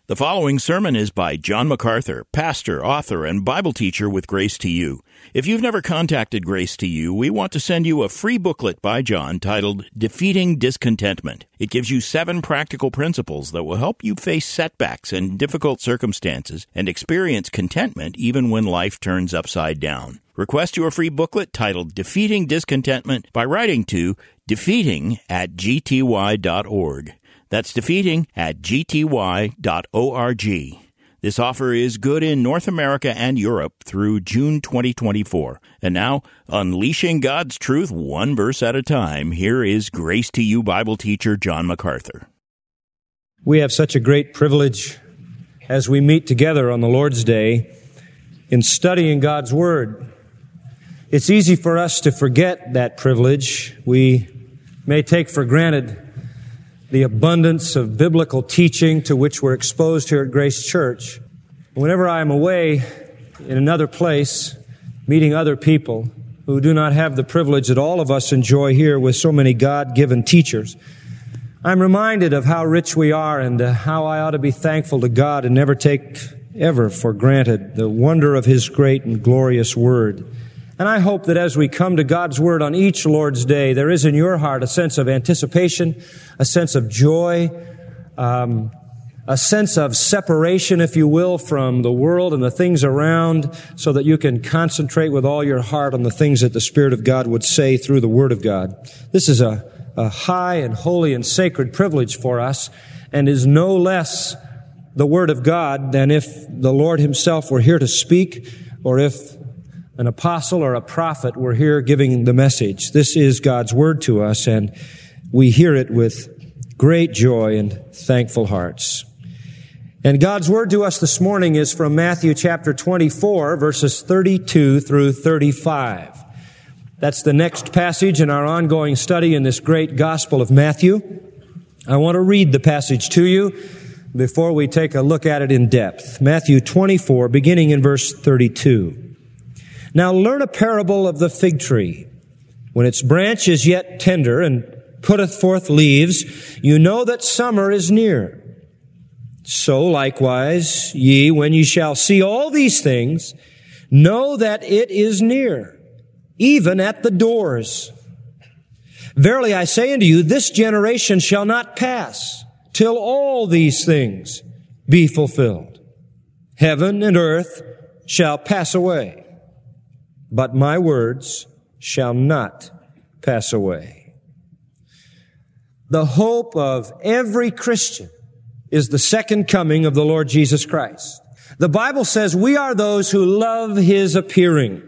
The following sermon is by John MacArthur, pastor, author, and Bible teacher with Grace to You. If you've never contacted Grace to You, we want to send you a free booklet by John titled Defeating Discontentment. It gives you 7 practical principles that will help you face setbacks and difficult circumstances and experience contentment even when life turns upside down. Request your free booklet titled Defeating Discontentment by writing to defeating@gty.org. That's defeating@gty.org. This offer is good in North America and Europe through June 2024. And now, unleashing God's truth one verse at a time, here is Grace to You Bible teacher John MacArthur. We have such a great privilege as we meet together on the Lord's Day in studying God's Word. It's easy for us to forget that privilege. We may take for granted the abundance of biblical teaching to which we're exposed here at Grace Church. Whenever I'm away in another place, meeting other people who do not have the privilege that all of us enjoy here with so many God-given teachers, I'm reminded of how rich we are and how I ought to be thankful to God and never take ever for granted the wonder of His great and glorious Word. And I hope that as we come to God's Word on each Lord's Day, there is in your heart a sense of anticipation, a sense of joy, a sense of separation, if you will, from the world and the things around, so that you can concentrate with all your heart on the things that the Spirit of God would say through the Word of God. This is a high and holy and sacred privilege for us, and is no less the Word of God than if the Lord Himself were here to speak, or if an apostle or a prophet were here giving the message. This is God's Word to us, and we hear it with great joy and thankful hearts. And God's Word to us this morning is from Matthew chapter 24, verses 32 through 35. That's the next passage in our ongoing study in this great Gospel of Matthew. I want to read the passage to you before we take a look at it in depth. Matthew 24, beginning in verse 32. Now learn a parable of the fig tree. When its branch is yet tender and putteth forth leaves, you know that summer is near. So likewise, ye, when ye shall see all these things, know that it is near, even at the doors. Verily I say unto you, this generation shall not pass till all these things be fulfilled. Heaven and earth shall pass away, but my words shall not pass away. The hope of every Christian is the second coming of the Lord Jesus Christ. The Bible says we are those who love His appearing.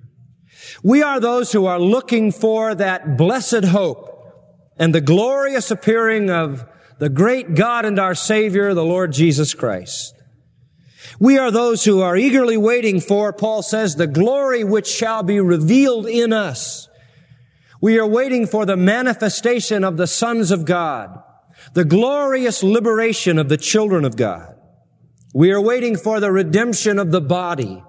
We are those who are looking for that blessed hope and the glorious appearing of the great God and our Savior, the Lord Jesus Christ. We are those who are eagerly waiting for, Paul says, the glory which shall be revealed in us. We are waiting for the manifestation of the sons of God, the glorious liberation of the children of God. We are waiting for the redemption of the body.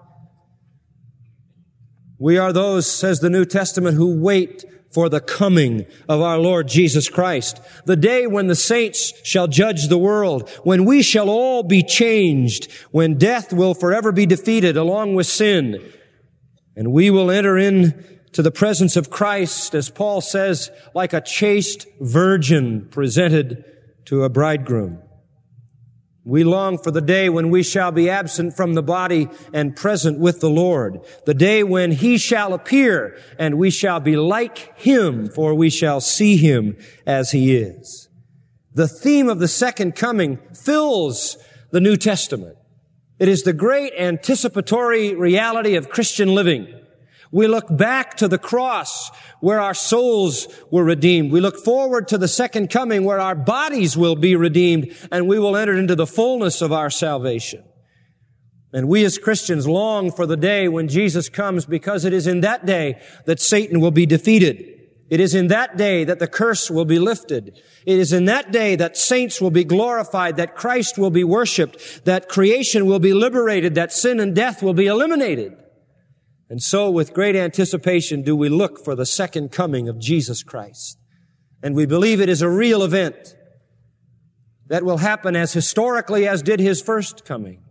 We are those, says the New Testament, who wait for the coming of our Lord Jesus Christ, the day when the saints shall judge the world, when we shall all be changed, when death will forever be defeated along with sin, and we will enter into the presence of Christ, as Paul says, like a chaste virgin presented to a bridegroom. We long for the day when we shall be absent from the body and present with the Lord. The day when He shall appear and we shall be like Him, for we shall see Him as He is. The theme of the second coming fills the New Testament. It is the great anticipatory reality of Christian living. We look back to the cross where our souls were redeemed. We look forward to the second coming where our bodies will be redeemed and we will enter into the fullness of our salvation. And we as Christians long for the day when Jesus comes, because it is in that day that Satan will be defeated. It is in that day that the curse will be lifted. It is in that day that saints will be glorified, that Christ will be worshiped, that creation will be liberated, that sin and death will be eliminated. And so with great anticipation do we look for the second coming of Jesus Christ. And we believe it is a real event. that will happen as historically as did His first coming,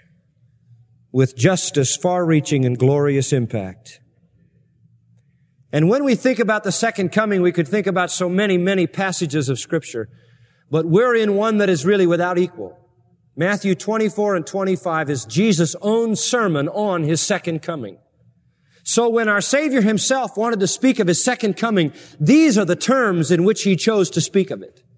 with justice, far-reaching and glorious impact. And when we think about the second coming, we could think about so many, many passages of Scripture, but we're in one that is really without equal. Matthew 24 and 25 is Jesus' own sermon on His second coming. So when our Savior Himself wanted to speak of His second coming, these are the terms in which He chose to speak of it.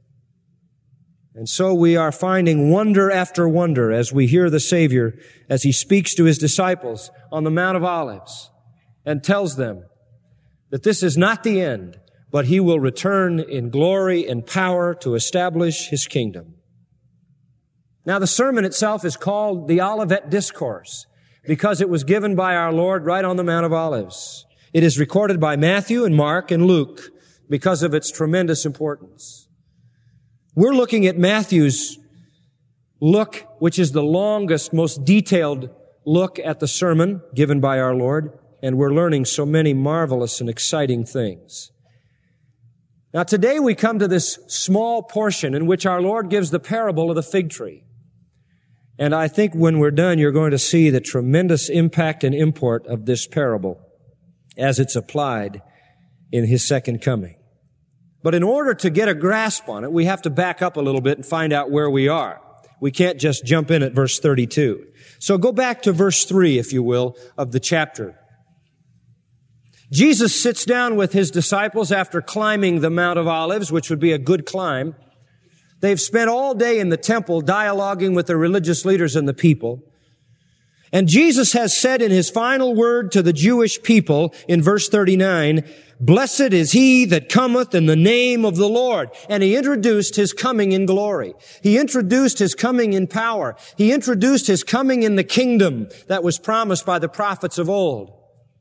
And so we are finding wonder after wonder as we hear the Savior as He speaks to His disciples on the Mount of Olives and tells them that this is not the end, but He will return in glory and power to establish His kingdom. Now, the sermon itself is called the Olivet Discourse because it was given by our Lord right on the Mount of Olives. It is recorded by Matthew and Mark and Luke because of its tremendous importance. We're looking at Matthew's look, which is the longest, most detailed look at the sermon given by our Lord, and we're learning so many marvelous and exciting things. Now, today we come to this small portion in which our Lord gives the parable of the fig tree. And I think when we're done, you're going to see the tremendous impact and import of this parable as it's applied in His second coming. But in order to get a grasp on it, we have to back up a little bit and find out where we are. We can't just jump in at verse 32. So go back to verse 3, if you will, of the chapter. Jesus sits down with His disciples after climbing the Mount of Olives, which would be a good climb. They've spent all day in the temple dialoguing with the religious leaders and the people. And Jesus has said in His final word to the Jewish people in verse 39, "Blessed is he that cometh in the name of the Lord." And He introduced His coming in glory. He introduced His coming in power. He introduced His coming in the kingdom that was promised by the prophets of old.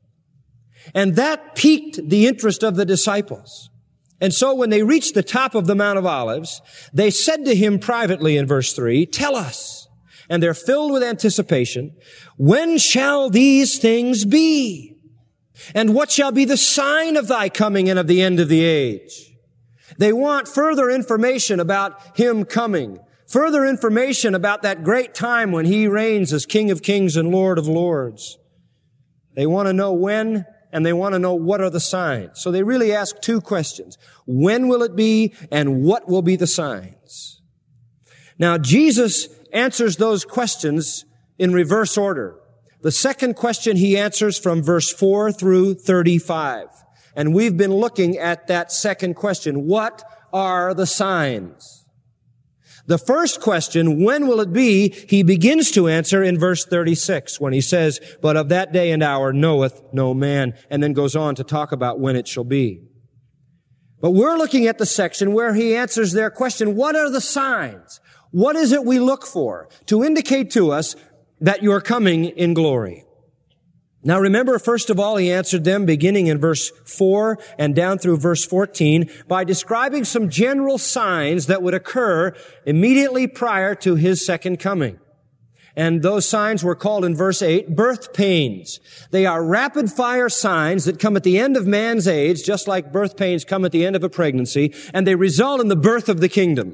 And that piqued the interest of the disciples. And so when they reached the top of the Mount of Olives, they said to Him privately in verse 3, "Tell us." And they're filled with anticipation. "When shall these things be? And what shall be the sign of Thy coming and of the end of the age?" They want further information about Him coming, further information about that great time when He reigns as King of Kings and Lord of Lords. They want to know when, and they want to know what are the signs. So they really ask two questions. When will it be, and what will be the signs? Now, Jesus answers those questions in reverse order. The second question He answers from verse 4 through 35. And we've been looking at that second question. What are the signs? The first question, when will it be, He begins to answer in verse 36 when He says, "But of that day and hour knoweth no man," and then goes on to talk about when it shall be. But we're looking at the section where He answers their question, what are the signs? What is it we look for to indicate to us that you're coming in glory? Now remember, first of all, He answered them beginning in verse 4 and down through verse 14 by describing some general signs that would occur immediately prior to His second coming. And those signs were called in verse 8 birth pains. They are rapid-fire signs that come at the end of man's age, just like birth pains come at the end of a pregnancy, and they result in the birth of the kingdom.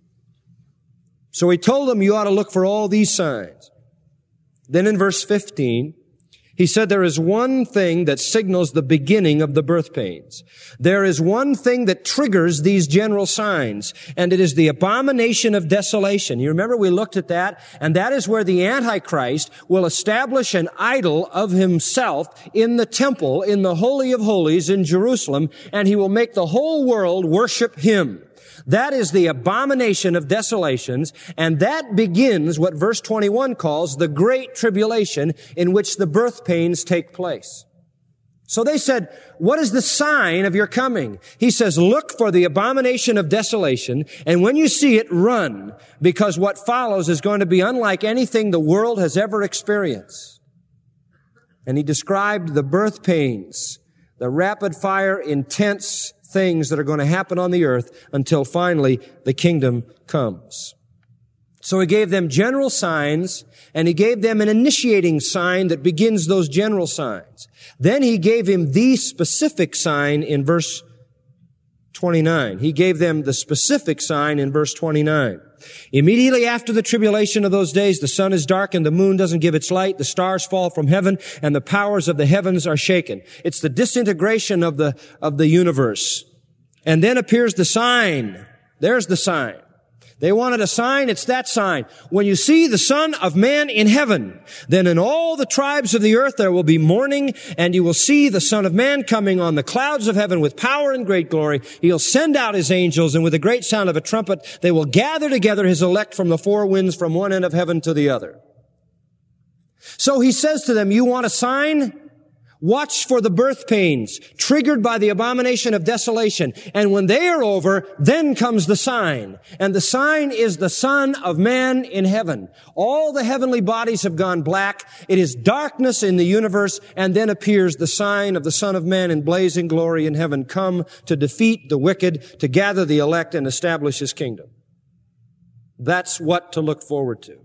So He told them you ought to look for all these signs. Then in verse 15, He said there is one thing that signals the beginning of the birth pains. There is one thing that triggers these general signs, and it is the abomination of desolation. You remember we looked at that, and that is where the Antichrist will establish an idol of himself in the temple, in the Holy of Holies in Jerusalem, and he will make the whole world worship him. That is the abomination of desolations, and that begins what verse 21 calls the great tribulation in which the birth pains take place. So they said, what is the sign of your coming? He says, look for the abomination of desolation, and when you see it, run, because what follows is going to be unlike anything the world has ever experienced. And he described the birth pains, the rapid-fire, intense things that are going to happen on the earth until finally the kingdom comes. So he gave them general signs, and he gave them an initiating sign that begins those general signs. Then he gave him the specific sign in verse 29. He gave them the specific sign in verse 29. Immediately after the tribulation of those days, the sun is darkened, the moon doesn't give its light, the stars fall from heaven, and the powers of the heavens are shaken. It's the disintegration of the universe. And then appears the sign. There's the sign. They wanted a sign, it's that sign. When you see the Son of Man in heaven, then in all the tribes of the earth there will be mourning, and you will see the Son of Man coming on the clouds of heaven with power and great glory. He'll send out his angels, and with a great sound of a trumpet, they will gather together his elect from the four winds, from one end of heaven to the other. So he says to them, you want a sign? Watch for the birth pains triggered by the abomination of desolation. And when they are over, then comes the sign. And the sign is the Son of Man in heaven. All the heavenly bodies have gone black. It is darkness in the universe. And then appears the sign of the Son of Man in blazing glory in heaven, come to defeat the wicked, to gather the elect and establish his kingdom. That's what to look forward to.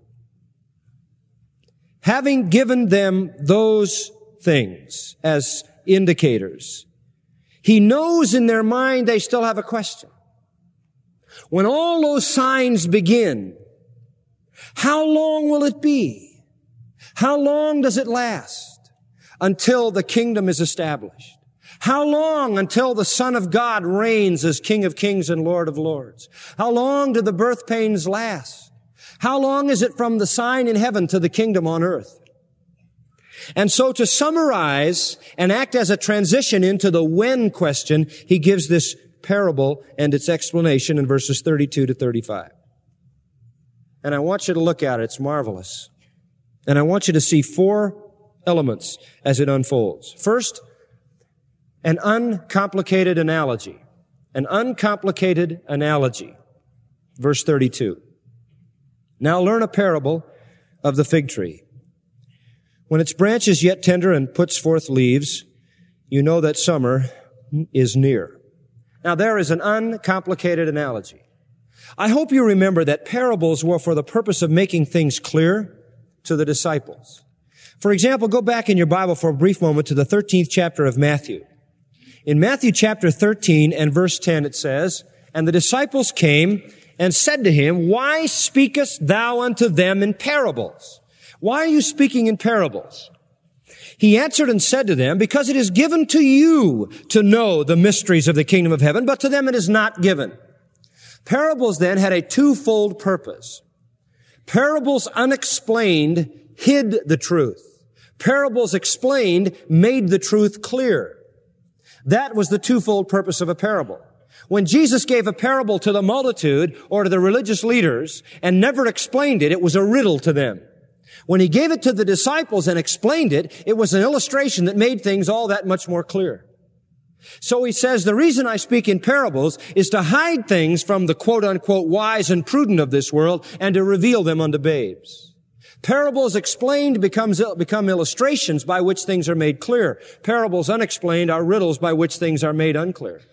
Having given them those things as indicators, he knows in their mind they still have a question. When all those signs begin, how long will it be? How long does it last until the kingdom is established? How long until the Son of God reigns as King of Kings and Lord of Lords? How long do the birth pains last? How long is it from the sign in heaven to the kingdom on earth? And so to summarize and act as a transition into the when question, he gives this parable and its explanation in verses 32 to 35. And I want you to look at it. It's marvelous. And I want you to see four elements as it unfolds. First, an uncomplicated analogy. An uncomplicated analogy. Verse 32. Now learn a parable of the fig tree. When its branch is yet tender and puts forth leaves, you know that summer is near. Now there is an uncomplicated analogy. I hope you remember that parables were for the purpose of making things clear to the disciples. For example, go back in your Bible for a brief moment to the 13th chapter of Matthew. In Matthew chapter 13 and verse 10 it says, and the disciples came and said to him, why speakest thou unto them in parables? Why are you speaking in parables? He answered and said to them, because it is given to you to know the mysteries of the kingdom of heaven, but to them it is not given. Parables then had a twofold purpose. Parables unexplained hid the truth. Parables explained made the truth clear. That was the twofold purpose of a parable. When Jesus gave a parable to the multitude or to the religious leaders and never explained it, it was a riddle to them. When he gave it to the disciples and explained it, it was an illustration that made things all that much more clear. So he says, the reason I speak in parables is to hide things from the quote-unquote wise and prudent of this world and to reveal them unto babes. Parables explained become illustrations by which things are made clear. Parables unexplained are riddles by which things are made unclear.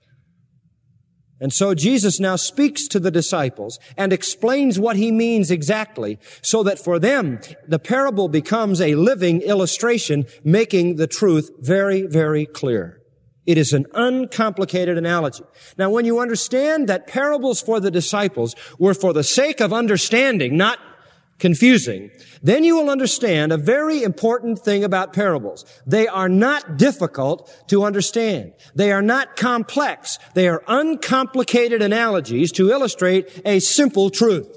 And so Jesus now speaks to the disciples and explains what he means exactly so that for them, the parable becomes a living illustration making the truth very, very clear. It is an uncomplicated analogy. Now, when you understand that parables for the disciples were for the sake of understanding, not confusing, then you will understand a very important thing about parables. They are not difficult to understand. They are not complex. They are uncomplicated analogies to illustrate a simple truth.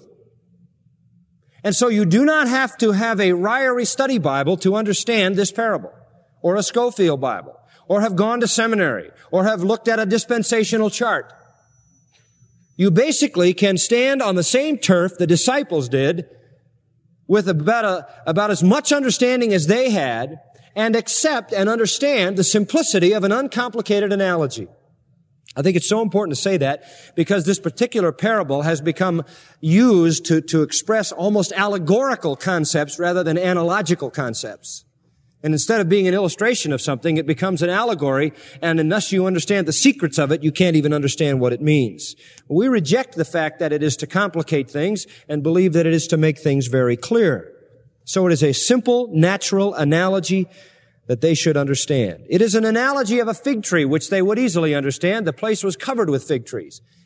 And so you do not have to have a Ryrie study Bible to understand this parable, or a Schofield Bible, or have gone to seminary, or have looked at a dispensational chart. You basically can stand on the same turf the disciples did with about as much understanding as they had and accept and understand the simplicity of an uncomplicated analogy. I think it's so important to say that because this particular parable has become used to express almost allegorical concepts rather than analogical concepts. And instead of being an illustration of something, it becomes an allegory, and unless you understand the secrets of it, you can't even understand what it means. We reject the fact that it is to complicate things and believe that it is to make things very clear. So it is a simple, natural analogy that they should understand. It is an analogy of a fig tree, which they would easily understand. The place was covered with fig trees.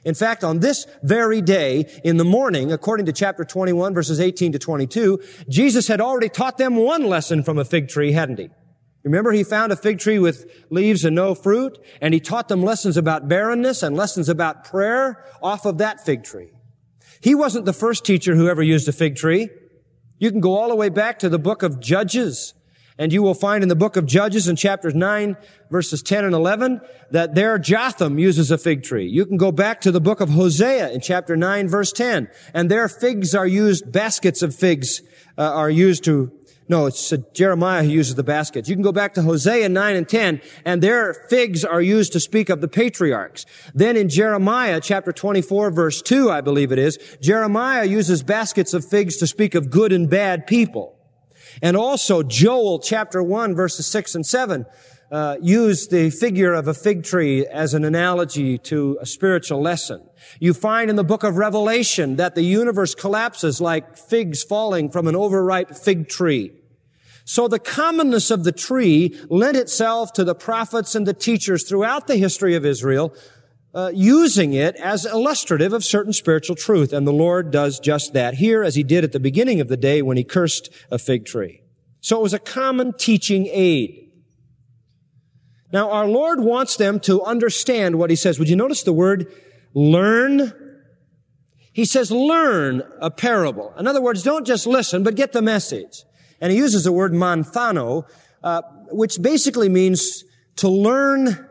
In fact, on this very day, in the morning, according to chapter 21, verses 18 to 22, Jesus had already taught them one lesson from a fig tree, hadn't he? Remember, he found a fig tree with leaves and no fruit, and he taught them lessons about barrenness and lessons about prayer off of that fig tree. He wasn't the first teacher who ever used a fig tree. You can go all the way back to the book of Judges, and you will find in the book of Judges in chapters 9, verses 10 and 11, that there Jotham uses a fig tree. You can go back to the book of Hosea in chapter 9, verse 10, and there figs are used, baskets of figs are used to, no, it's Jeremiah who uses the baskets. You can go back to Hosea 9 and 10, and there figs are used to speak of the patriarchs. Then in Jeremiah chapter 24, verse 2, I believe it is, Jeremiah uses baskets of figs to speak of good and bad people. And also Joel chapter 1 verses 6 and 7 use the figure of a fig tree as an analogy to a spiritual lesson. You find in the book of Revelation that the universe collapses like figs falling from an overripe fig tree. So the commonness of the tree lent itself to the prophets and the teachers throughout the history of Israel, using it as illustrative of certain spiritual truth. And the Lord does just that here, as he did at the beginning of the day when he cursed a fig tree. So it was a common teaching aid. Now, our Lord wants them to understand what he says. Would you notice the word learn? He says learn a parable. In other words, don't just listen, but get the message. And he uses the word manthano, which basically means to learn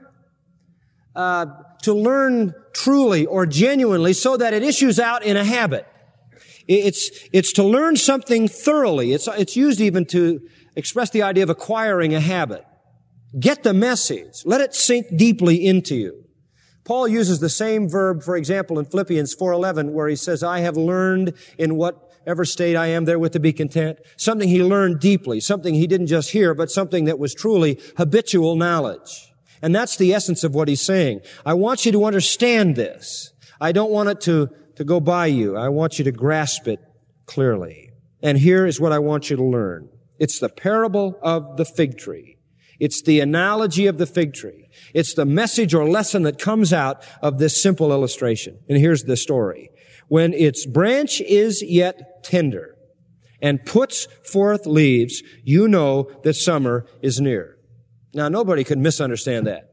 truly or genuinely so that it issues out in a habit. It's to learn something thoroughly. It's used even to express the idea of acquiring a habit. Get the message. Let it sink deeply into you. Paul uses the same verb, for example, in Philippians 4:11, where he says, I have learned in whatever state I am therewith to be content. Something he learned deeply, something he didn't just hear, but something that was truly habitual knowledge. And that's the essence of what he's saying. I want you to understand this. I don't want it to go by you. I want you to grasp it clearly. And here is what I want you to learn. It's the parable of the fig tree. It's the analogy of the fig tree. It's the message or lesson that comes out of this simple illustration. And here's the story. When its branch is yet tender and puts forth leaves, you know that summer is near. Now, nobody could misunderstand that.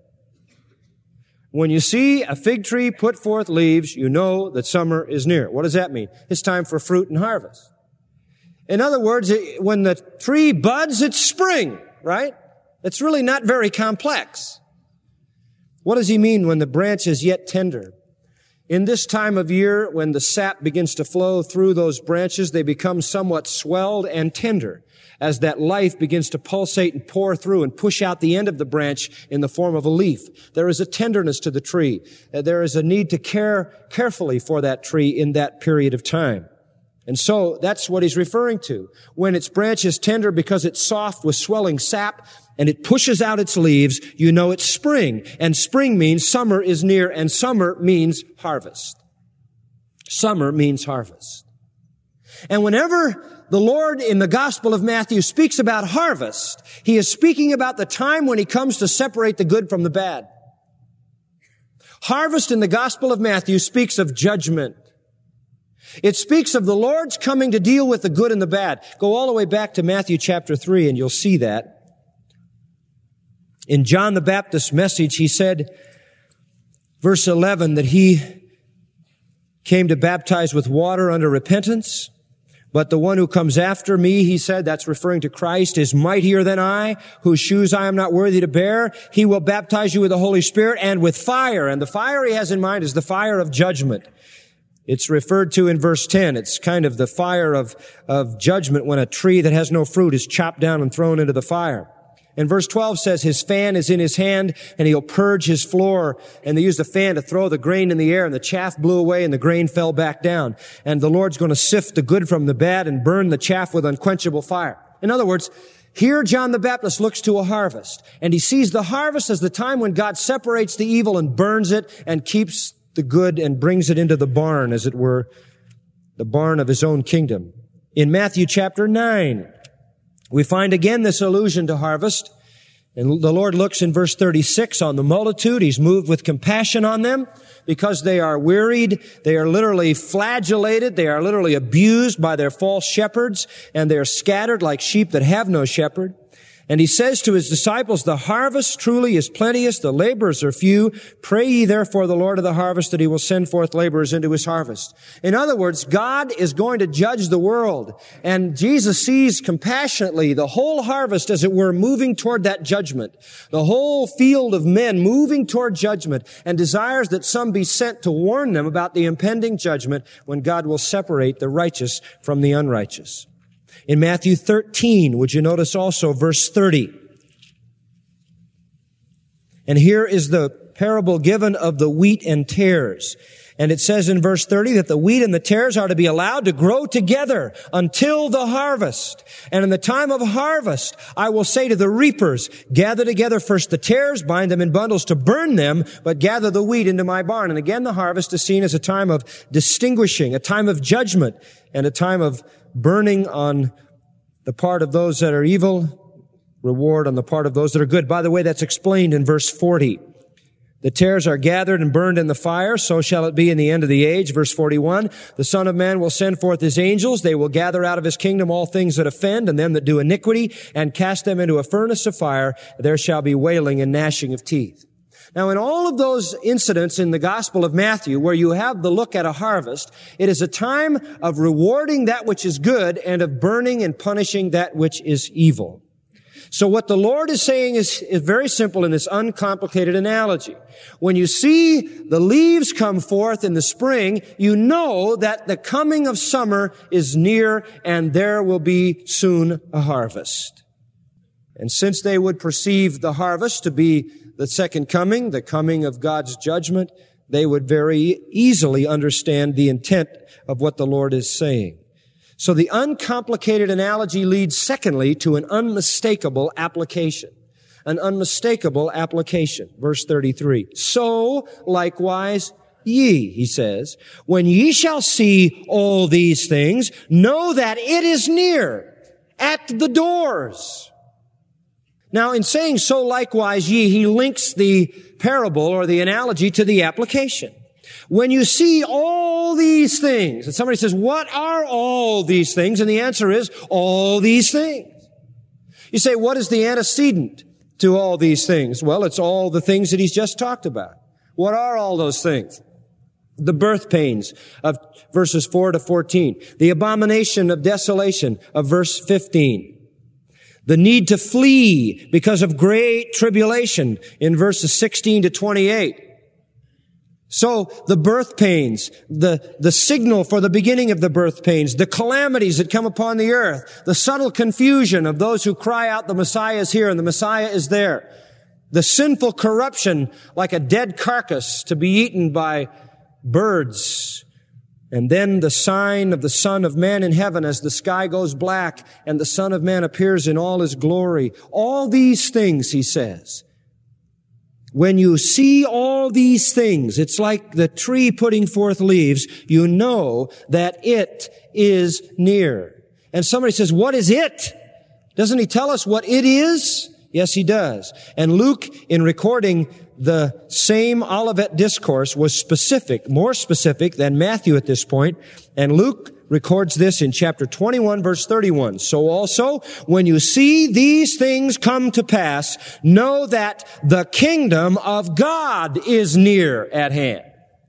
When you see a fig tree put forth leaves, you know that summer is near. What does that mean? It's time for fruit and harvest. In other words, when the tree buds, it's spring, right? It's really not very complex. What does he mean when the branch is yet tender? In this time of year, when the sap begins to flow through those branches, they become somewhat swelled and tender as that life begins to pulsate and pour through and push out the end of the branch in the form of a leaf. There is a tenderness to the tree. There is a need to care carefully for that tree in that period of time. And so that's what he's referring to. When its branch is tender because it's soft with swelling sap and it pushes out its leaves, you know it's spring. And spring means summer is near, and summer means harvest. Summer means harvest. And whenever the Lord in the Gospel of Matthew speaks about harvest, he is speaking about the time when he comes to separate the good from the bad. Harvest in the Gospel of Matthew speaks of judgment. It speaks of the Lord's coming to deal with the good and the bad. Go all the way back to Matthew chapter 3 and you'll see that. In John the Baptist's message, he said, verse 11, that he came to baptize with water unto repentance. But the one who comes after me, he said, that's referring to Christ, is mightier than I, whose shoes I am not worthy to bear. He will baptize you with the Holy Spirit and with fire. And the fire he has in mind is the fire of judgment. It's referred to in verse 10. It's kind of the fire of judgment when a tree that has no fruit is chopped down and thrown into the fire. And verse 12 says his fan is in his hand and he'll purge his floor. And they used a fan to throw the grain in the air, and the chaff blew away and the grain fell back down. And the Lord's going to sift the good from the bad and burn the chaff with unquenchable fire. In other words, here John the Baptist looks to a harvest, and he sees the harvest as the time when God separates the evil and burns it and keeps the good and brings it into the barn, as it were, the barn of his own kingdom. In Matthew chapter 9, we find again this allusion to harvest. And the Lord looks in verse 36 on the multitude. He's moved with compassion on them because they are wearied. They are literally flagellated. They are literally abused by their false shepherds, and they are scattered like sheep that have no shepherd. And he says to his disciples, the harvest truly is plenteous, the laborers are few. Pray ye therefore the Lord of the harvest that he will send forth laborers into his harvest. In other words, God is going to judge the world. And Jesus sees compassionately the whole harvest, as it were, moving toward that judgment. The whole field of men moving toward judgment, and desires that some be sent to warn them about the impending judgment when God will separate the righteous from the unrighteous. In Matthew 13, would you notice also verse 30? And here is the parable given of the wheat and tares. And it says in verse 30 that the wheat and the tares are to be allowed to grow together until the harvest. And in the time of harvest, I will say to the reapers, gather together first the tares, bind them in bundles to burn them, but gather the wheat into my barn. And again, the harvest is seen as a time of distinguishing, a time of judgment, and a time of burning on the part of those that are evil, reward on the part of those that are good. By the way, that's explained in verse 40. The tares are gathered and burned in the fire, so shall it be in the end of the age. Verse 41, the Son of Man will send forth his angels. They will gather out of his kingdom all things that offend and them that do iniquity, and cast them into a furnace of fire. There shall be wailing and gnashing of teeth. Now, in all of those incidents in the Gospel of Matthew where you have the look at a harvest, it is a time of rewarding that which is good and of burning and punishing that which is evil. So what the Lord is saying is very simple in this uncomplicated analogy. When you see the leaves come forth in the spring, you know that the coming of summer is near and there will be soon a harvest. And since they would perceive the harvest to be the second coming, the coming of God's judgment, they would very easily understand the intent of what the Lord is saying. So the uncomplicated analogy leads, secondly, to an unmistakable application. An unmistakable application. Verse 33. So, likewise, ye, he says, when ye shall see all these things, know that it is near, at the doors. Now, in saying so likewise ye, he links the parable or the analogy to the application. When you see all these things, and somebody says, what are all these things? And the answer is, all these things. You say, what is the antecedent to all these things? Well, it's all the things that he's just talked about. What are all those things? The birth pains of verses 4 to 14. The abomination of desolation of verse 15. The need to flee because of great tribulation in verses 16 to 28. So the birth pains, the signal for the beginning of the birth pains, the calamities that come upon the earth, the subtle confusion of those who cry out the Messiah is here and the Messiah is there. The sinful corruption like a dead carcass to be eaten by birds. And then the sign of the Son of Man in heaven as the sky goes black and the Son of Man appears in all his glory. All these things, he says. When you see all these things, it's like the tree putting forth leaves, you know that it is near. And somebody says, what is it? Doesn't he tell us what it is? Yes, he does. And Luke, in recording the same Olivet discourse, was specific, more specific than Matthew at this point. And Luke records this in chapter 21, verse 31. So also, when you see these things come to pass, know that the kingdom of God is near at hand.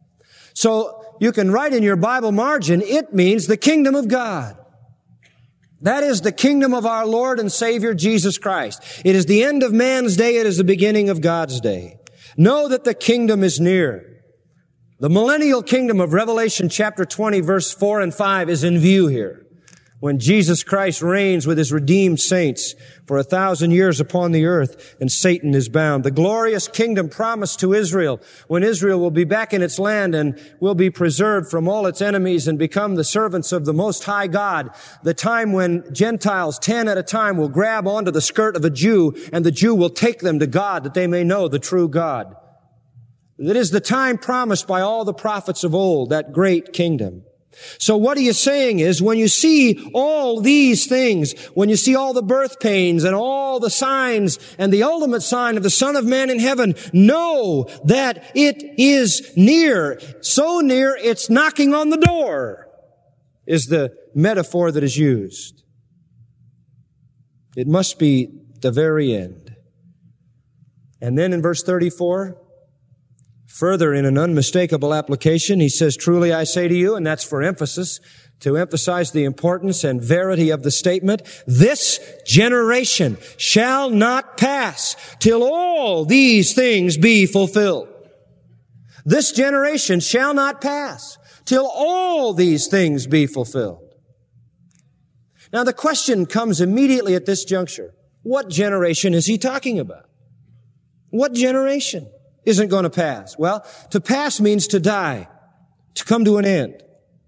So you can write in your Bible margin, it means the kingdom of God. That is the kingdom of our Lord and Savior Jesus Christ. It is the end of man's day. It is the beginning of God's day. Know that the kingdom is near. The millennial kingdom of Revelation chapter 20, verse 4 and 5 is in view here. When Jesus Christ reigns with his redeemed saints for 1,000 years upon the earth and Satan is bound. The glorious kingdom promised to Israel when Israel will be back in its land and will be preserved from all its enemies and become the servants of the Most High God. The time when Gentiles, 10 at a time, will grab onto the skirt of a Jew and the Jew will take them to God that they may know the true God. It is the time promised by all the prophets of old, that great kingdom. So what he is saying is, when you see all these things, when you see all the birth pains and all the signs and the ultimate sign of the Son of Man in heaven, know that it is near. So near, it's knocking on the door, is the metaphor that is used. It must be the very end. And then in verse 34, further, in an unmistakable application, he says, truly I say to you, and that's for emphasis, to emphasize the importance and verity of the statement, this generation shall not pass till all these things be fulfilled. This generation shall not pass till all these things be fulfilled. Now the question comes immediately at this juncture. What generation is he talking about? What generation isn't going to pass? Well, to pass means to die, to come to an end.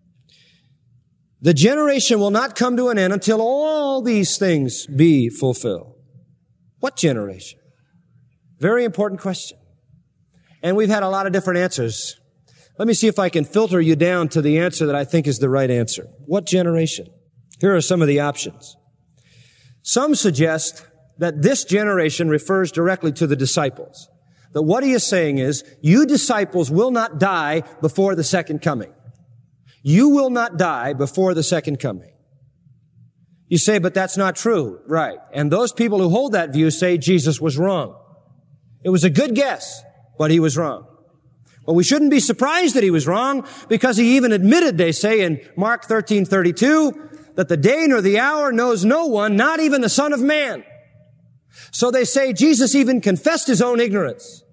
The generation will not come to an end until all these things be fulfilled. What generation? Very important question. And we've had a lot of different answers. Let me see if I can filter you down to the answer that I think is the right answer. What generation? Here are some of the options. Some suggest that this generation refers directly to the disciples. That what he is saying is, you disciples will not die before the second coming. You will not die before the second coming. You say, but that's not true. Right. And those people who hold that view say Jesus was wrong. It was a good guess, but he was wrong. But we shouldn't be surprised that he was wrong, because he even admitted, they say in Mark 13:32, that the day nor the hour knows no one, not even the Son of Man. So they say Jesus even confessed his own ignorance.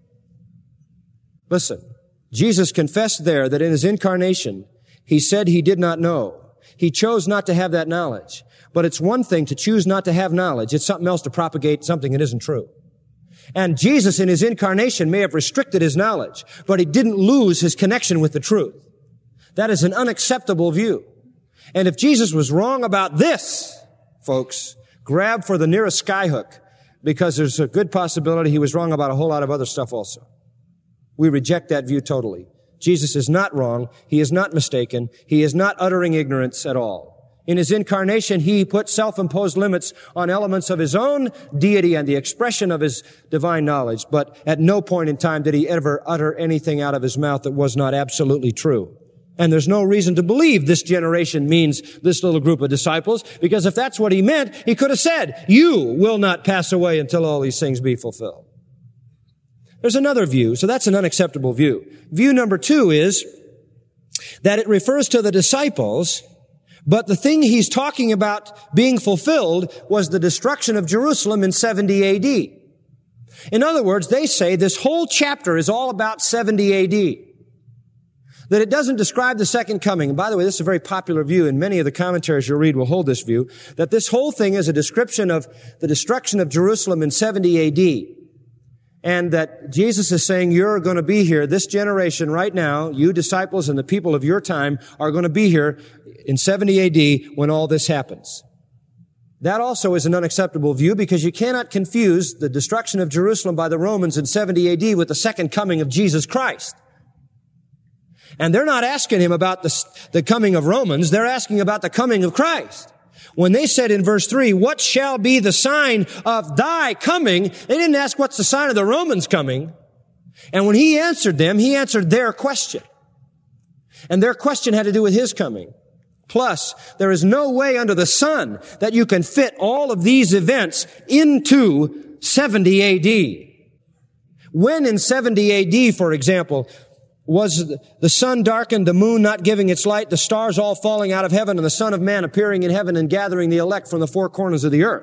Listen, Jesus confessed there that in his incarnation, he said he did not know. He chose not to have that knowledge. But it's one thing to choose not to have knowledge. It's something else to propagate something that isn't true. And Jesus in his incarnation may have restricted his knowledge, but he didn't lose his connection with the truth. That is an unacceptable view. And if Jesus was wrong about this, folks, grab for the nearest skyhook, because there's a good possibility he was wrong about a whole lot of other stuff also. We reject that view totally. Jesus is not wrong. He is not mistaken. He is not uttering ignorance at all. In his incarnation, he put self-imposed limits on elements of his own deity and the expression of his divine knowledge, but at no point in time did he ever utter anything out of his mouth that was not absolutely true. And there's no reason to believe this generation means this little group of disciples, because if that's what he meant, he could have said, you will not pass away until all these things be fulfilled. There's another view, so that's an unacceptable view. View number 2 is that it refers to the disciples, but the thing he's talking about being fulfilled was the destruction of Jerusalem in 70 A.D. In other words, they say this whole chapter is all about 70 A.D., that it doesn't describe the second coming. And by the way, this is a very popular view, and many of the commentaries you'll read will hold this view, that this whole thing is a description of the destruction of Jerusalem in 70 A.D., and that Jesus is saying, you're going to be here, this generation right now, you disciples and the people of your time are going to be here in 70 A.D. when all this happens. That also is an unacceptable view, because you cannot confuse the destruction of Jerusalem by the Romans in 70 A.D. with the second coming of Jesus Christ. And they're not asking him about the coming of Romans, they're asking about the coming of Christ. When they said in verse 3, what shall be the sign of thy coming? They didn't ask what's the sign of the Romans coming. And when he answered them, he answered their question. And their question had to do with his coming. Plus, there is no way under the sun that you can fit all of these events into 70 A.D. When in 70 A.D., for example, was the sun darkened, the moon not giving its light, the stars all falling out of heaven, and the Son of Man appearing in heaven and gathering the elect from the four corners of the earth?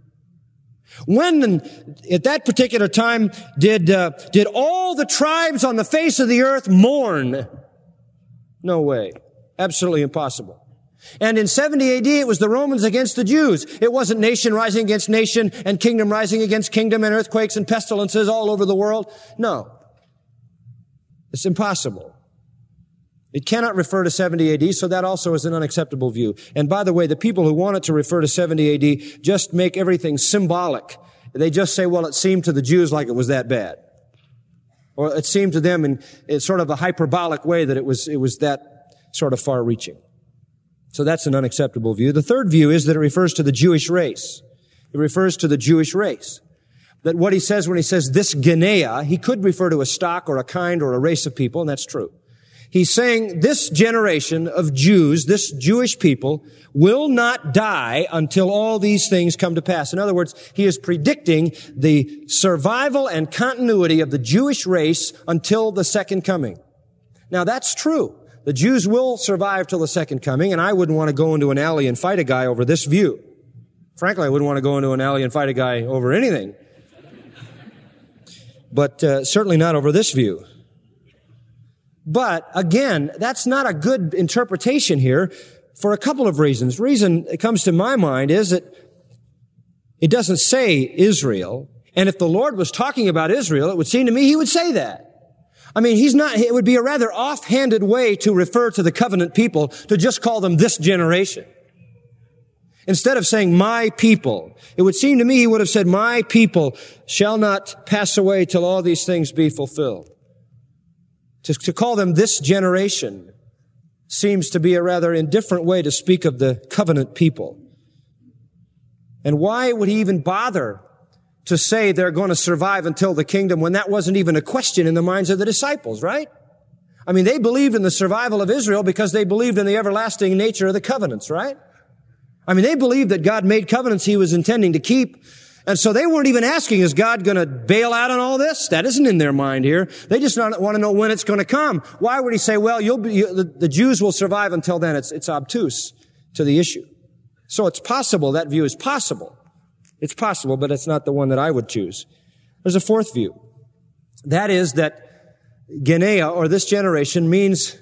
When, at that particular time, did all the tribes on the face of the earth mourn? No way. Absolutely impossible. And in 70 AD, it was the Romans against the Jews. It wasn't nation rising against nation and kingdom rising against kingdom and earthquakes and pestilences all over the world. No. It's impossible. It cannot refer to 70 AD, so that also is an unacceptable view. And by the way, the people who want it to refer to 70 AD just make everything symbolic. They just say, well, it seemed to the Jews like it was that bad. Or it seemed to them in sort of a hyperbolic way that it was that sort of far-reaching. So that's an unacceptable view. The third view is that it refers to the Jewish race. It refers to the Jewish race. That what he says when he says this Genea, he could refer to a stock or a kind or a race of people, and that's true. He's saying this generation of Jews, this Jewish people, will not die until all these things come to pass. In other words, he is predicting the survival and continuity of the Jewish race until the second coming. Now that's true. The Jews will survive till the second coming, and I wouldn't want to go into an alley and fight a guy over this view. Frankly, I wouldn't want to go into an alley and fight a guy over anything. But certainly not over this view. But again, that's not a good interpretation here for a couple of reasons. Reason that comes to my mind is that it doesn't say Israel. And if the Lord was talking about Israel, it would seem to me he would say that. I mean, it would be a rather offhanded way to refer to the covenant people to just call them this generation. Instead of saying my people, it would seem to me he would have said, my people shall not pass away till all these things be fulfilled. To call them this generation seems to be a rather indifferent way to speak of the covenant people. And why would he even bother to say they're going to survive until the kingdom when that wasn't even a question in the minds of the disciples, right? I mean, they believed in the survival of Israel because they believed in the everlasting nature of the covenants, right? I mean, they believed that God made covenants he was intending to keep. And so they weren't even asking, is God going to bail out on all this? That isn't in their mind here. They just want to know when it's going to come. Why would he say, well, the Jews will survive until then? It's obtuse to the issue. So it's possible, that view is possible. It's possible, but it's not the one that I would choose. There's a fourth view. That is that Genea, or this generation, means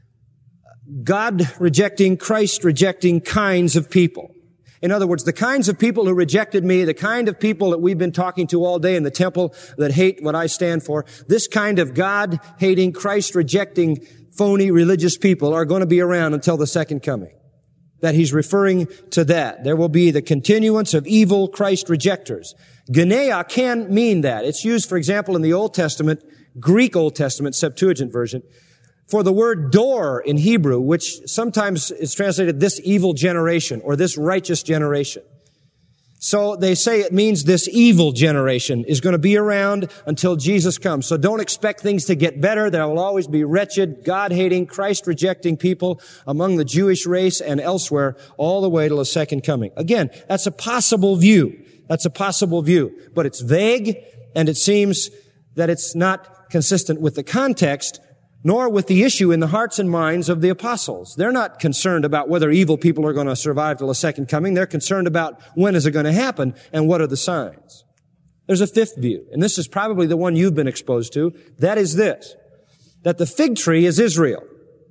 God rejecting, Christ rejecting kinds of people. In other words, the kinds of people who rejected me, the kind of people that we've been talking to all day in the temple that hate what I stand for, this kind of God-hating, Christ-rejecting, phony religious people are going to be around until the second coming. That he's referring to that. There will be the continuance of evil Christ rejectors. Genea can mean that. It's used, for example, in the Old Testament, Greek Old Testament, Septuagint version, for the word dor in Hebrew, which sometimes is translated this evil generation or this righteous generation. So they say it means this evil generation is going to be around until Jesus comes. So don't expect things to get better. There will always be wretched, God-hating, Christ-rejecting people among the Jewish race and elsewhere all the way till the second coming. Again, that's a possible view. That's a possible view. But it's vague, and it seems that it's not consistent with the context nor with the issue in the hearts and minds of the apostles. They're not concerned about whether evil people are going to survive till the second coming. They're concerned about when is it going to happen and what are the signs. There's a fifth view, and this is probably the one you've been exposed to. That is this, that the fig tree is Israel.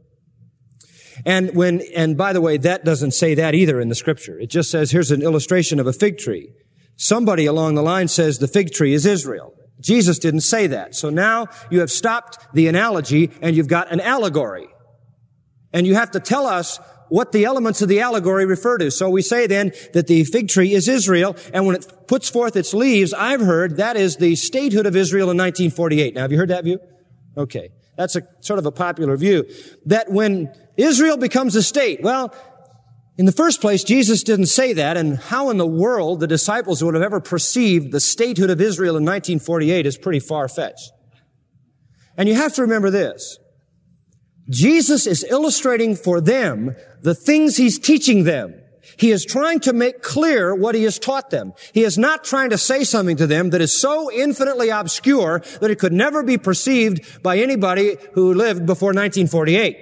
And by the way, that doesn't say that either in the scripture. It just says, here's an illustration of a fig tree. Somebody along the line says the fig tree is Israel. Jesus didn't say that. So now you have stopped the analogy and you've got an allegory. And you have to tell us what the elements of the allegory refer to. So we say then that the fig tree is Israel, and when it puts forth its leaves, I've heard that is the statehood of Israel in 1948. Now, have you heard that view? Okay. That's a sort of a popular view. That when Israel becomes a state, well, in the first place, Jesus didn't say that, and how in the world the disciples would have ever perceived the statehood of Israel in 1948 is pretty far-fetched. And you have to remember this. Jesus is illustrating for them the things he's teaching them. He is trying to make clear what he has taught them. He is not trying to say something to them that is so infinitely obscure that it could never be perceived by anybody who lived before 1948.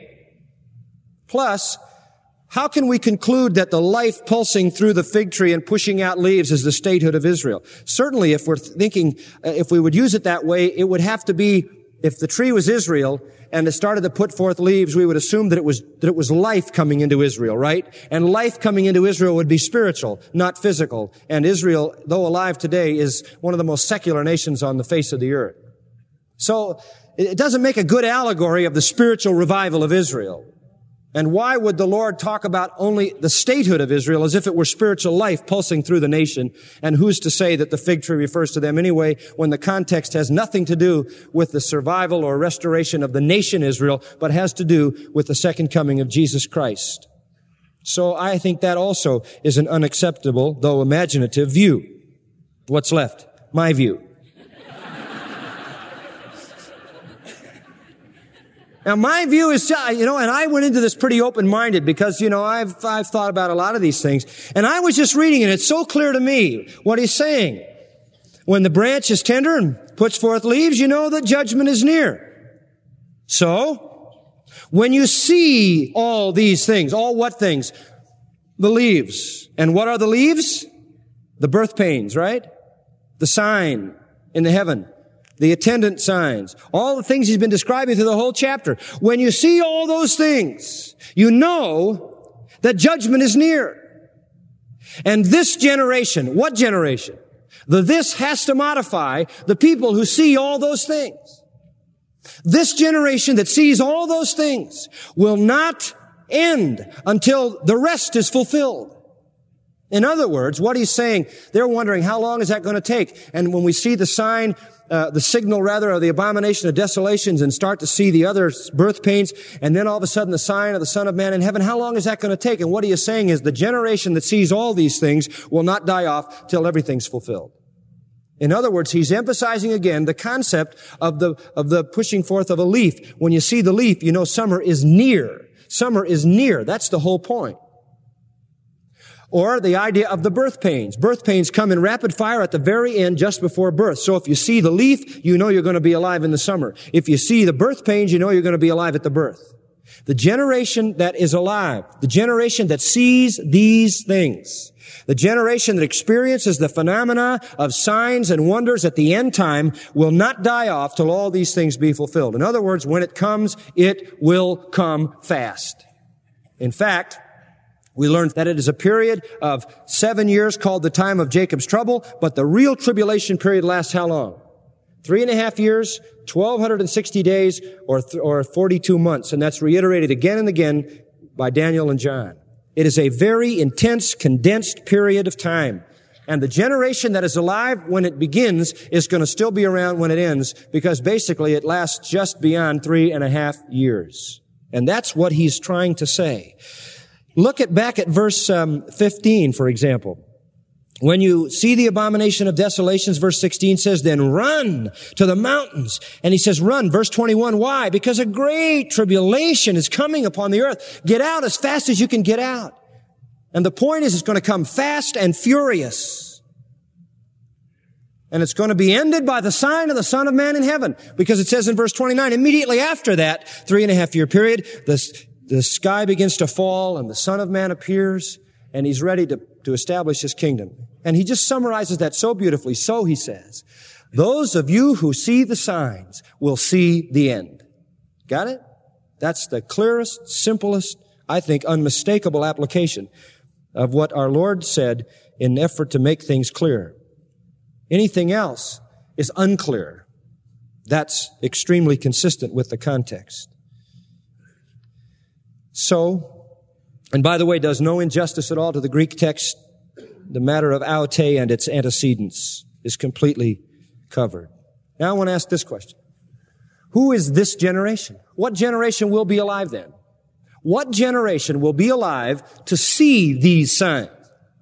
Plus, how can we conclude that the life pulsing through the fig tree and pushing out leaves is the statehood of Israel? Certainly, if we're thinking, if we would use it that way, it would have to be, if the tree was Israel and it started to put forth leaves, we would assume that it was life coming into Israel, right? And life coming into Israel would be spiritual, not physical. And Israel, though alive today, is one of the most secular nations on the face of the earth. So, it doesn't make a good allegory of the spiritual revival of Israel. And why would the Lord talk about only the statehood of Israel as if it were spiritual life pulsing through the nation? And who's to say that the fig tree refers to them anyway, when the context has nothing to do with the survival or restoration of the nation Israel, but has to do with the second coming of Jesus Christ? So I think that also is an unacceptable, though imaginative, view. What's left? My view. Now, my view is, and I went into this pretty open-minded because, I've thought about a lot of these things. And I was just reading it. It's so clear to me what he's saying. When the branch is tender and puts forth leaves, you know that judgment is near. So, when you see all these things, all what things? The leaves. And what are the leaves? The birth pains, right? The sign in the heaven. The attendant signs, all the things he's been describing through the whole chapter. When you see all those things, you know that judgment is near. And this generation, what generation? The this has to modify the people who see all those things. This generation that sees all those things will not end until the rest is fulfilled. In other words, what he's saying, they're wondering, how long is that going to take? And when we see the sign, the signal rather of the abomination of desolations and start to see the other birth pains, and then all of a sudden the sign of the Son of Man in heaven, how long is that going to take? And what he is saying is the generation that sees all these things will not die off till everything's fulfilled. In other words, he's emphasizing again the concept of the pushing forth of a leaf. When you see the leaf, you know summer is near. Summer is near. That's the whole point. Or the idea of the birth pains. Birth pains come in rapid fire at the very end just before birth. So if you see the leaf, you know you're going to be alive in the summer. If you see the birth pains, you know you're going to be alive at the birth. The generation that is alive, the generation that sees these things, the generation that experiences the phenomena of signs and wonders at the end time will not die off till all these things be fulfilled. In other words, when it comes, it will come fast. In fact, we learned that it is a period of 7 years called the time of Jacob's trouble, but the real tribulation period lasts how long? 3.5 years, 1,260 days, or 42 months. And that's reiterated again and again by Daniel and John. It is a very intense, condensed period of time. And the generation that is alive when it begins is going to still be around when it ends, because basically it lasts just beyond 3.5 years. And that's what he's trying to say. Look back at verse 15, for example. When you see the abomination of desolations, verse 16 says, then run to the mountains. And he says, run. Verse 21, why? Because a great tribulation is coming upon the earth. Get out as fast as you can get out. And the point is, it's going to come fast and furious. And it's going to be ended by the sign of the Son of Man in heaven. Because it says in verse 29, immediately after that 3.5 year period, the sky begins to fall and the Son of Man appears and he's ready to establish his kingdom. And he just summarizes that so beautifully. So he says, those of you who see the signs will see the end. Got it? That's the clearest, simplest, I think, unmistakable application of what our Lord said in an effort to make things clear. Anything else is unclear. That's extremely consistent with the context. So, and by the way, does no injustice at all to the Greek text. The matter of aote and its antecedents is completely covered. Now I want to ask this question. Who is this generation? What generation will be alive then? What generation will be alive to see these signs?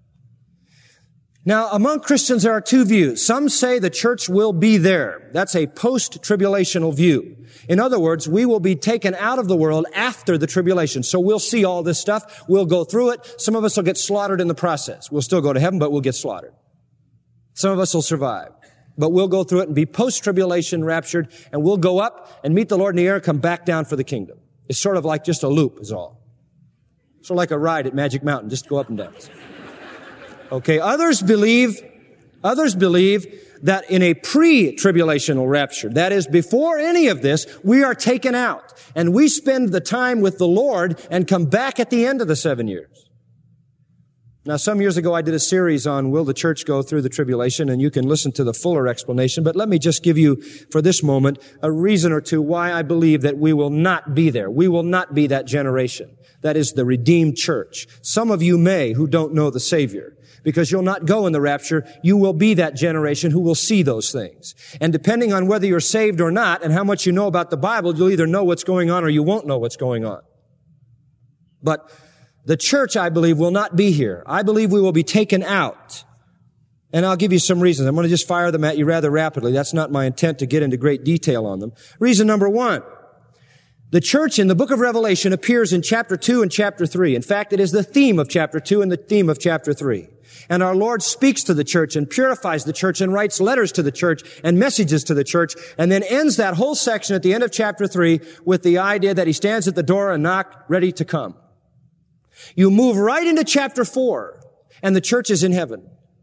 Now, among Christians, there are two views. Some say the church will be there. That's a post-tribulational view. In other words, we will be taken out of the world after the tribulation. So we'll see all this stuff. We'll go through it. Some of us will get slaughtered in the process. We'll still go to heaven, but we'll get slaughtered. Some of us will survive. But we'll go through it and be post-tribulation raptured, and we'll go up and meet the Lord in the air and come back down for the kingdom. It's sort of like just a loop is all. Sort of like a ride at Magic Mountain, just go up and down. Okay, others believe that in a pre-tribulational rapture, that is, before any of this, we are taken out, and we spend the time with the Lord and come back at the end of the 7 years. Now, some years ago, I did a series on Will the Church Go Through the Tribulation, and you can listen to the fuller explanation, but let me just give you, for this moment, a reason or two why I believe that we will not be there. We will not be that generation. That is the redeemed church. Some of you may who don't know the Savior. Because you'll not go in the rapture, you will be that generation who will see those things. And depending on whether you're saved or not and how much you know about the Bible, you'll either know what's going on or you won't know what's going on. But The church, I believe, will not be here. I believe we will be taken out. And I'll give you some reasons. I'm going to just fire them at you rather rapidly. That's not my intent to get into great detail on them. Reason number one, the church in the book of Revelation appears in chapter 2 and chapter 3. In fact, it is the theme of chapter 2 and the theme of chapter 3. And our Lord speaks to the church and purifies the church and writes letters to the church and messages to the church, and then ends that whole section at the end of chapter 3 with the idea that he stands at the door and knock, ready to come. You move right into chapter 4, and the church is in heaven.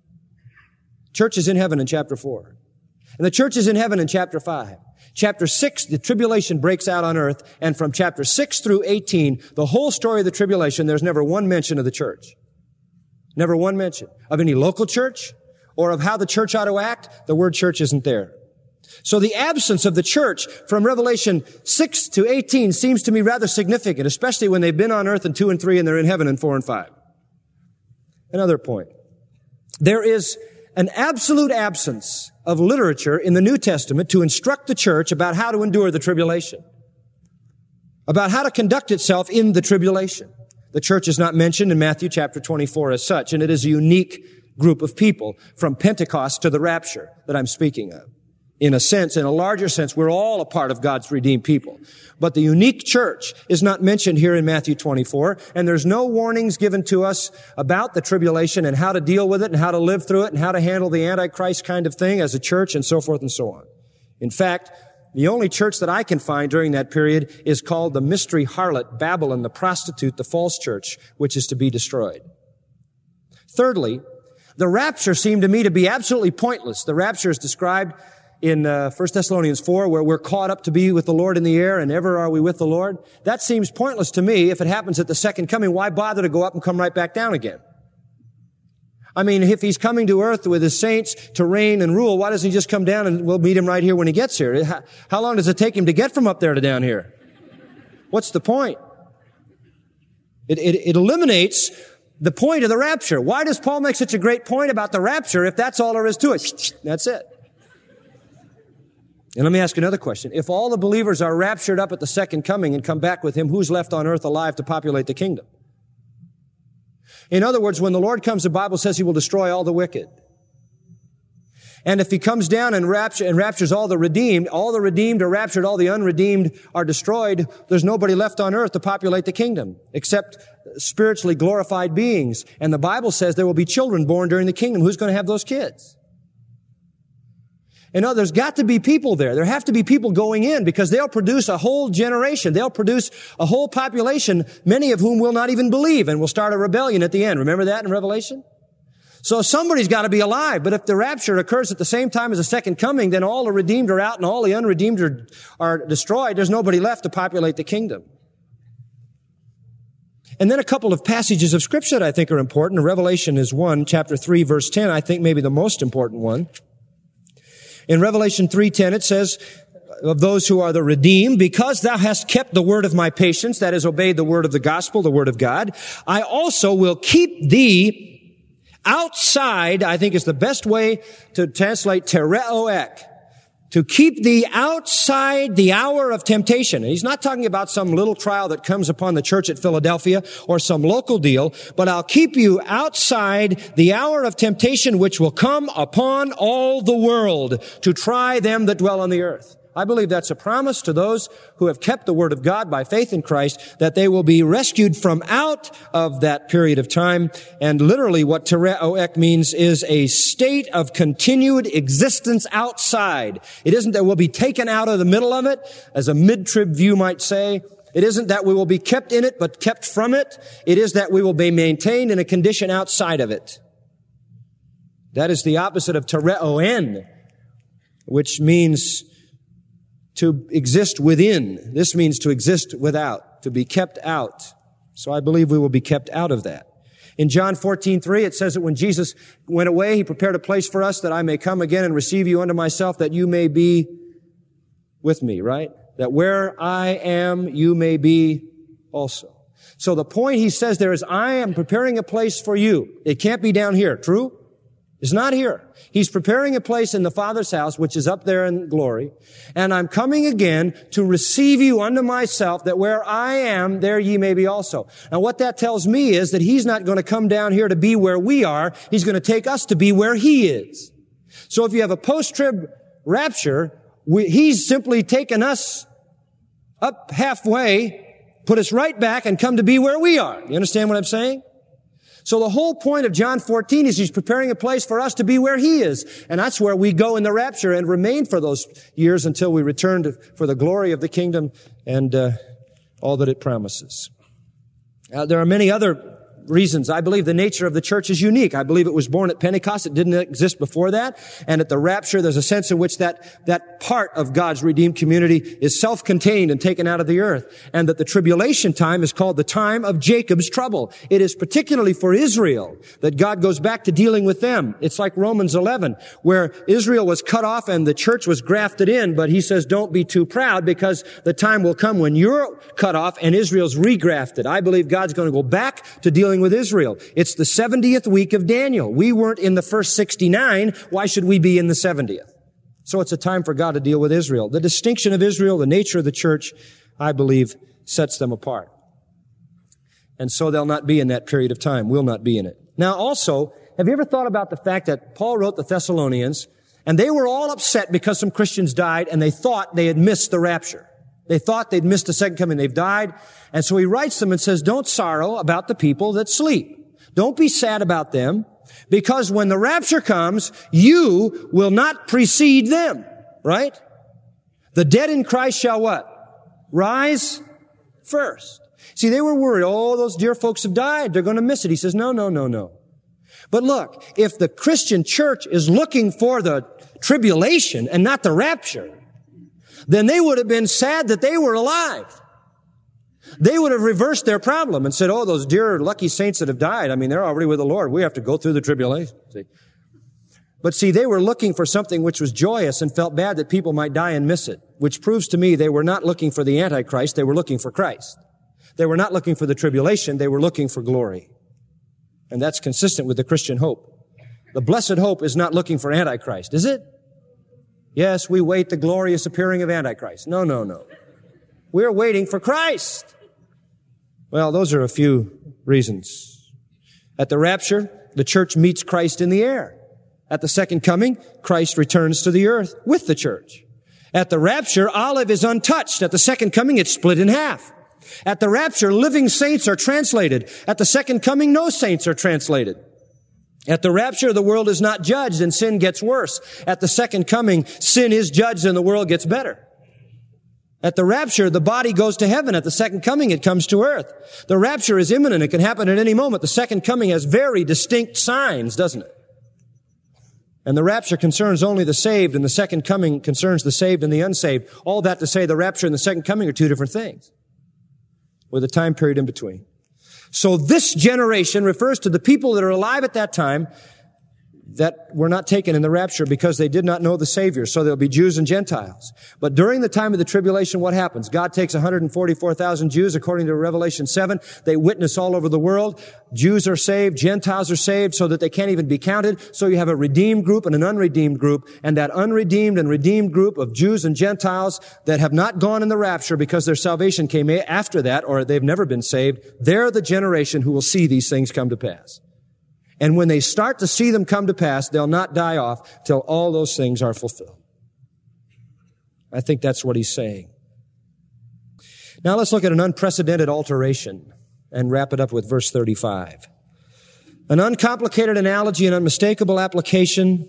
Church is in heaven in chapter 4. And the church is in heaven in chapter 5. Chapter 6, the tribulation breaks out on earth, and from chapter 6 through 18, the whole story of the tribulation, there's never one mention of the church. Never one mention of any local church or of how the church ought to act. The word church isn't there. So the absence of the church from Revelation 6 to 18 seems to me rather significant, especially when they've been on earth in 2 and 3 and they're in heaven in 4 and 5. Another point. There is an absolute absence of literature in the New Testament to instruct the church about how to endure the tribulation, about how to conduct itself in the tribulation. The church is not mentioned in Matthew chapter 24 as such, and it is a unique group of people from Pentecost to the rapture that I'm speaking of. In a sense, in a larger sense, we're all a part of God's redeemed people. But the unique church is not mentioned here in Matthew 24, and there's no warnings given to us about the tribulation and how to deal with it and how to live through it and how to handle the Antichrist kind of thing as a church and so forth and so on. In fact, the only church that I can find during that period is called the mystery harlot, Babylon, the prostitute, the false church, which is to be destroyed. Thirdly, the rapture seemed to me to be absolutely pointless. The rapture is described in 1 Thessalonians 4, where we're caught up to be with the Lord in the air, and ever are we with the Lord. That seems pointless to me. If it happens at the second coming, why bother to go up and come right back down again? I mean, if he's coming to earth with his saints to reign and rule, why doesn't he just come down and we'll meet him right here when he gets here? How long does it take him to get from up there to down here? What's the point? It eliminates the point of the rapture. Why does Paul make such a great point about the rapture if that's all there is to it? That's it. And let me ask another question. If all the believers are raptured up at the second coming and come back with him, who's left on earth alive to populate the kingdom? In other words, when the Lord comes, the Bible says he will destroy all the wicked. And if he comes down and raptures all the redeemed are raptured, all the unredeemed are destroyed, there's nobody left on earth to populate the kingdom except spiritually glorified beings. And the Bible says there will be children born during the kingdom. Who's going to have those kids? There's got to be people there. There have to be people going in because they'll produce a whole generation. They'll produce a whole population, many of whom will not even believe and will start a rebellion at the end. Remember that in Revelation? So somebody's got to be alive. But if the rapture occurs at the same time as the second coming, then all the redeemed are out and all the unredeemed are destroyed. There's nobody left to populate the kingdom. And then a couple of passages of Scripture that I think are important. Revelation is one, chapter 3, verse 10, I think maybe the most important one. In Revelation 3:10, it says, of those who are the redeemed, because thou hast kept the word of my patience, that is, obeyed the word of the gospel, the word of God, I also will keep thee outside, I think is the best way to translate tereoek, to keep thee outside the hour of temptation. And he's not talking about some little trial that comes upon the church at Philadelphia or some local deal, but I'll keep you outside the hour of temptation which will come upon all the world to try them that dwell on the earth. I believe that's a promise to those who have kept the word of God by faith in Christ, that they will be rescued from out of that period of time. And literally what tereoek means is a state of continued existence outside. It isn't that we'll be taken out of the middle of it, as a mid-trib view might say. It isn't that we will be kept in it, but kept from it. It is that we will be maintained in a condition outside of it. That is the opposite of tereoen, which means to exist within. This means to exist without, to be kept out. So I believe we will be kept out of that. In John 14:3, it says that when Jesus went away, he prepared a place for us that I may come again and receive you unto myself, that you may be with me, right? That where I am, you may be also. So the point he says there is, I am preparing a place for you. It can't be down here. True? It's not here. He's preparing a place in the Father's house, which is up there in glory. And I'm coming again to receive you unto myself, that where I am, there ye may be also. Now what that tells me is that He's not going to come down here to be where we are. He's going to take us to be where He is. So if you have a post-trib rapture, He's simply taken us up halfway, put us right back, and come to be where we are. You understand what I'm saying? So the whole point of John 14 is He's preparing a place for us to be where He is. And that's where we go in the rapture and remain for those years until we return for the glory of the kingdom and all that it promises. There are many other reasons. I believe the nature of the church is unique. I believe it was born at Pentecost. It didn't exist before that. And at the rapture, there's a sense in which that part of God's redeemed community is self-contained and taken out of the earth. And that the tribulation time is called the time of Jacob's trouble. It is particularly for Israel that God goes back to dealing with them. It's like Romans 11, where Israel was cut off and the church was grafted in, but He says, don't be too proud, because the time will come when you're cut off and Israel's regrafted. I believe God's going to go back to dealing with Israel. It's the 70th week of Daniel. We weren't in the first 69. Why should we be in the 70th? So it's a time for God to deal with Israel. The distinction of Israel, the nature of the church, I believe, sets them apart. And so they'll not be in that period of time. We'll not be in it. Now also, have you ever thought about the fact that Paul wrote the Thessalonians, and they were all upset because some Christians died, and they thought they had missed the rapture. They thought they'd missed the second coming. They've died. And so he writes them and says, don't sorrow about the people that sleep. Don't be sad about them, because when the rapture comes, you will not precede them. Right? The dead in Christ shall what? Rise first. See, they were worried. Oh, those dear folks have died. They're going to miss it. He says, no. But look, if the Christian church is looking for the tribulation and not the rapture, then they would have been sad that they were alive. They would have reversed their problem and said, oh, those dear lucky saints that have died, I mean, they're already with the Lord. We have to go through the tribulation. See? But see, they were looking for something which was joyous and felt bad that people might die and miss it, which proves to me they were not looking for the Antichrist. They were looking for Christ. They were not looking for the tribulation. They were looking for glory. And that's consistent with the Christian hope. The blessed hope is not looking for Antichrist, is it? Yes, we wait the glorious appearing of Antichrist. No. We're waiting for Christ. Well, those are a few reasons. At the rapture, the church meets Christ in the air. At the second coming, Christ returns to the earth with the church. At the rapture, Olive is untouched. At the second coming, it's split in half. At the rapture, living saints are translated. At the second coming, no saints are translated. At the rapture, the world is not judged and sin gets worse. At the second coming, sin is judged and the world gets better. At the rapture, the body goes to heaven. At the second coming, it comes to earth. The rapture is imminent. It can happen at any moment. The second coming has very distinct signs, doesn't it? And the rapture concerns only the saved, and the second coming concerns the saved and the unsaved. All that to say the rapture and the second coming are two different things, with a time period in between. So this generation refers to the people that are alive at that time that were not taken in the rapture because they did not know the Savior. So there'll be Jews and Gentiles. But during the time of the tribulation, what happens? God takes 144,000 Jews, according to Revelation 7. They witness all over the world. Jews are saved, Gentiles are saved, so that they can't even be counted. So you have a redeemed group and an unredeemed group. And that unredeemed and redeemed group of Jews and Gentiles that have not gone in the rapture because their salvation came after that, or they've never been saved, they're the generation who will see these things come to pass. And when they start to see them come to pass, they'll not die off till all those things are fulfilled. I think that's what he's saying. Now let's look at an unprecedented alteration and wrap it up with verse 35. An uncomplicated analogy, an unmistakable application,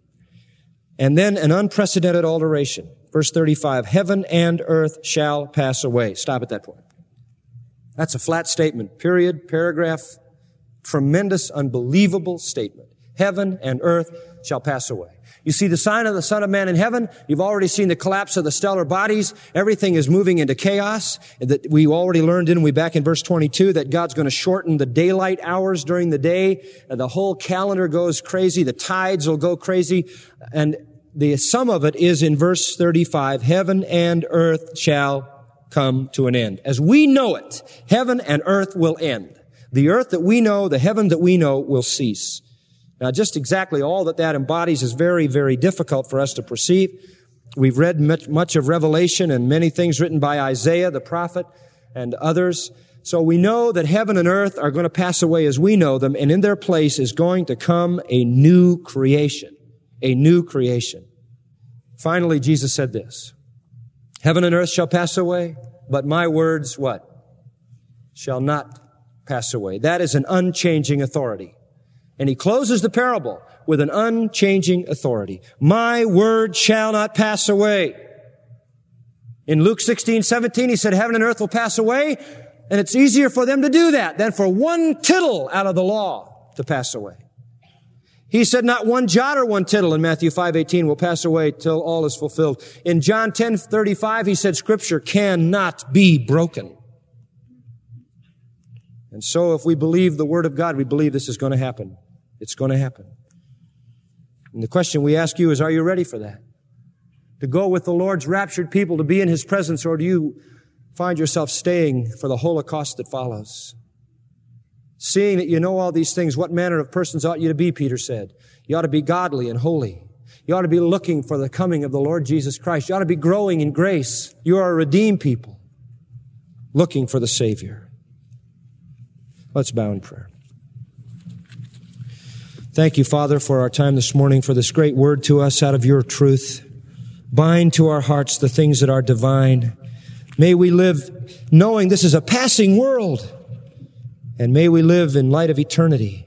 and then an unprecedented alteration. Verse 35, heaven and earth shall pass away. Stop at that point. That's a flat statement. Period, paragraph. Tremendous, unbelievable statement. Heaven and earth shall pass away. You see the sign of the Son of Man in heaven. You've already seen the collapse of the stellar bodies. Everything is moving into chaos. That we already learned, didn't we, back in verse 22, that God's going to shorten the daylight hours during the day. And the whole calendar goes crazy. The tides will go crazy. And the sum of it is in verse 35, heaven and earth shall come to an end. As we know it, heaven and earth will end. The earth that we know, the heaven that we know will cease. Now, just exactly all that embodies is very, very difficult for us to perceive. We've read much of Revelation and many things written by Isaiah, the prophet, and others. So we know that heaven and earth are going to pass away as we know them, and in their place is going to come a new creation. A new creation. Finally, Jesus said this, heaven and earth shall pass away, but my words, what? Shall not pass away. That is an unchanging authority. And he closes the parable with an unchanging authority. My word shall not pass away. In Luke 16:17, he said, heaven and earth will pass away, and it's easier for them to do that than for one tittle out of the law to pass away. He said not one jot or one tittle in Matthew 5:18 will pass away till all is fulfilled. In John 10:35, he said Scripture cannot be broken. And so if we believe the Word of God, we believe this is going to happen. It's going to happen. And the question we ask you is, are you ready for that? To go with the Lord's raptured people, to be in His presence, or do you find yourself staying for the Holocaust that follows? Seeing that you know all these things, what manner of persons ought you to be, Peter said. You ought to be godly and holy. You ought to be looking for the coming of the Lord Jesus Christ. You ought to be growing in grace. You are a redeemed people, looking for the Savior. Let's bow in prayer. Thank you, Father, for our time this morning, for this great word to us out of your truth. Bind to our hearts the things that are divine. May we live knowing this is a passing world, and may we live in light of eternity.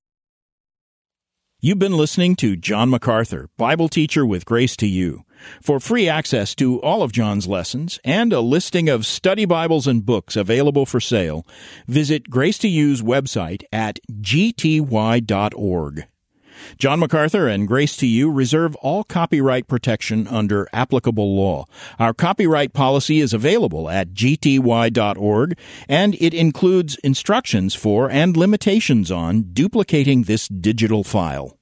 You've been listening to John MacArthur, Bible teacher with Grace to You. For free access to all of John's lessons and a listing of study Bibles and books available for sale, visit Grace to You's website at gty.org. John MacArthur and Grace to You reserve all copyright protection under applicable law. Our copyright policy is available at gty.org, and it includes instructions for and limitations on duplicating this digital file.